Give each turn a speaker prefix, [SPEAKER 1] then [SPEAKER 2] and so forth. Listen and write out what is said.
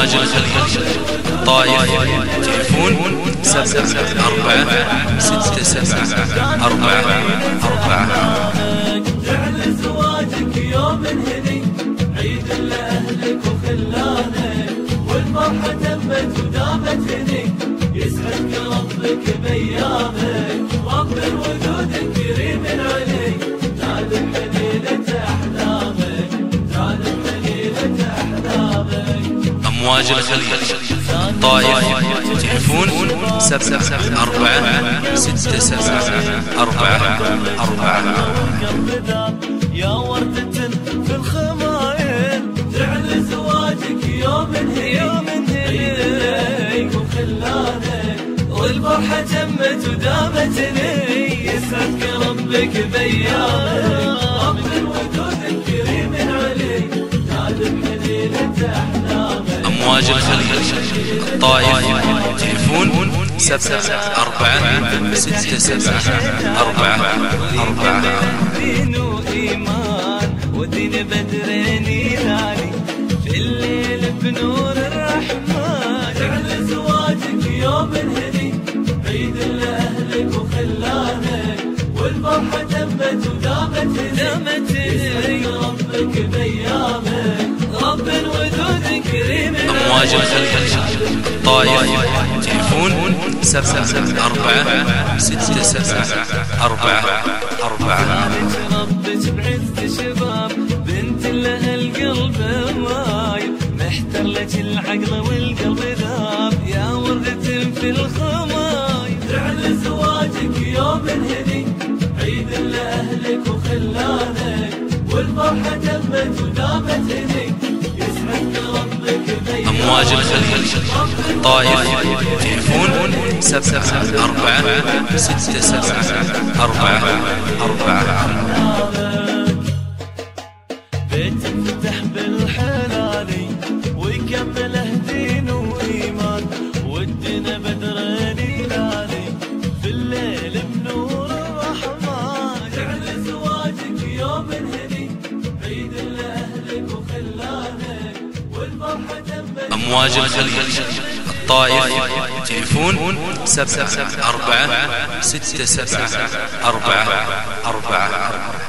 [SPEAKER 1] أمواج الخليج الطائف تليفون 7467
[SPEAKER 2] جعل زواجك يوم هني عيد لأهلك وخلانك والفرحة تمت ودامت هني يسعدك ربك بأيامك رب الوجود الكريم العلي تعلم حليلة أحلامك تعلم حليلة أحلامك
[SPEAKER 1] أمواج الخليج الطائف تليفون 7467
[SPEAKER 2] يا وردة في الخمايل جعل زواجك يوم هني وخلانك والفرحة تمت ودامتني يسعدك ربك بأيامك رب الوجود الكريم العلي تعلم حليلة أحلامك
[SPEAKER 1] أمواج الخليج الطائف تليفون 7467
[SPEAKER 2] دين وإيمان ودين بدرين يلالي في الليل بنور الرحمن جعل زواجك يوم هني عيد لأهلك وخلانك والفرحة تمت ودامت يسعدك ربك بأيامك رب الوجود كريم
[SPEAKER 1] أمواج الخليج الطائف تليفون 7467
[SPEAKER 2] ربك بعز شباب بنت لها القلب مايل محتر لك العقل والقلب ذاب يا وردة في الخمايل جعل زواجك يوم هني عيد لأهلك وخلانك والفرحة تمت ودامت هني يسعدك ربك بأيامك
[SPEAKER 1] أمواج الخليج الطائف تليفون 7467
[SPEAKER 2] بيت فتح بالحلالي ويكمله دين وإيمان والدين بدرين يلالي في الليل بنور الرحمن جعل زواجك يوم هني عيد لأهلك وخلانك والفرحة تمت
[SPEAKER 1] أمواج الخليج الطائف تليفون 7467 44